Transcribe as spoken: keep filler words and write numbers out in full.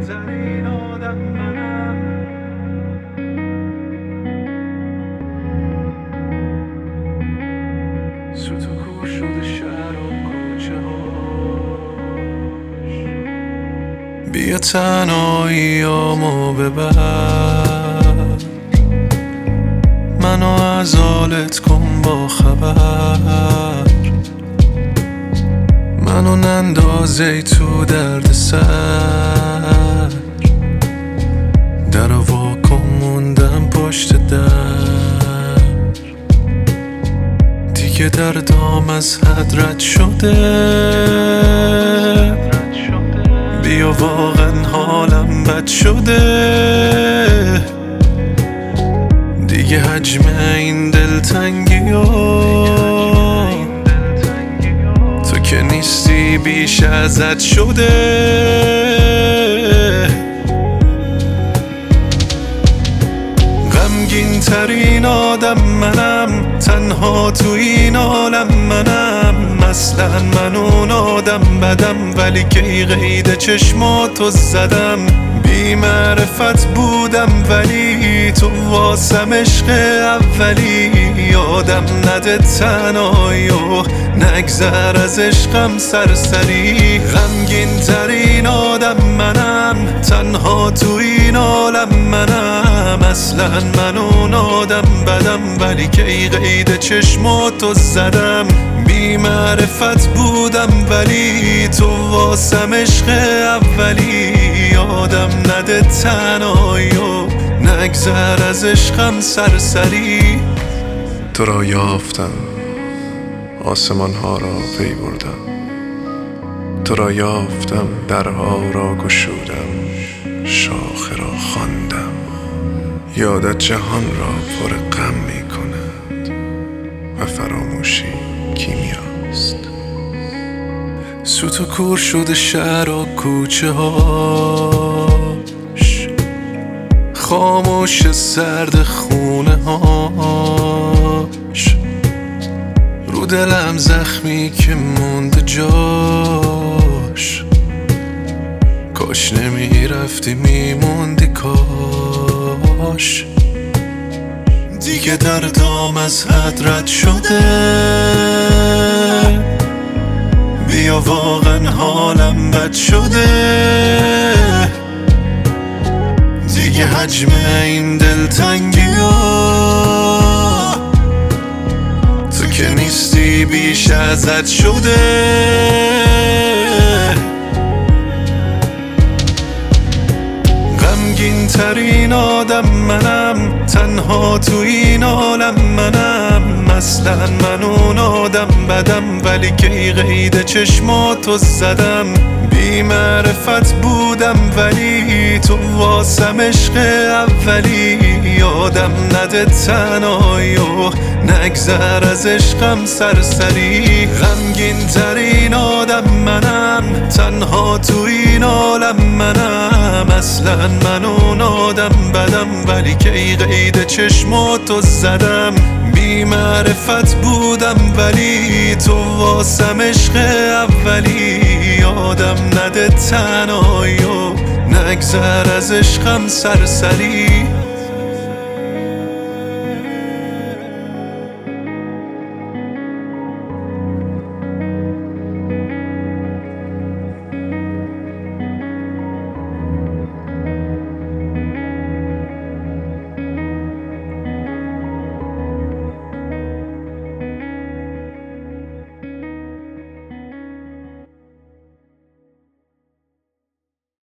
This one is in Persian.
غمگین آدم منم. سوت و کور شده شهر و کوچه هاش. بیا تنهاییامو ببر، منو از حالت کن با خبر، منو نندازی تو درد سر، در واکن موندم پشت در، دیگه دردام از حد رد شده، بیا واقعا حالم بد شده، دیگه حجم این دلتنگی ها تو که نیستی بیش ازت شده. غمگین ترین آدم منم، تنها تو این عالم منم، اصلا من اون آدم بدم، ولی کی قید چشماتو زدم. بی معرفت بودم ولی تو واسم عشق اولی، یادم نده تنهایی و نگذر از عشقم سرسری. غمگین ترین آدم منم، تنها تو این عالم منم، اصلا من اون آدم بدم، ولی کی قید چشماتو زدم. بی معرفت بودم ولی تو واسم عشق اولی، یادم نده تنهایی و نگذر از عشقم سرسری. تو را یافتم، آسمان ها را پی بردم، تو را یافتم، درها را گشودم، شاخه را خواندم. یادت جهان را پر غم می کند و فراموشی کیمیاست. سوت و کور شده شهر و کوچه هاش، خاموش سرد خونه هاش، رو دلم زخمی که مونده جاش. کاش نمی رفتی میموندی کاش، دیگه دردام از حد رد شده، بیا واقعا حالم بد شده، دیگه حجم این دلتنگی ها تو که نیستی بیش ازت شده. غمگین ترین آدم منم، تنها تو این عالم منم، اصلا من اون آدم بدم، ولی کی قید چشماتو زدم. بی معرفت بودم ولی تو واسم عشق اولی، یادم نده تنهایی و نگذر از عشقم سرسری. غمگین ترین آدم منم، تنها تو این عالم منم، اصلا من اون آدم بدم، ولی کی قید چشماتو زدم. بی معرفت بودم ولی تو واسم عشق اولی، یادم نده تنهایی و نگذر از عشقم سرسری.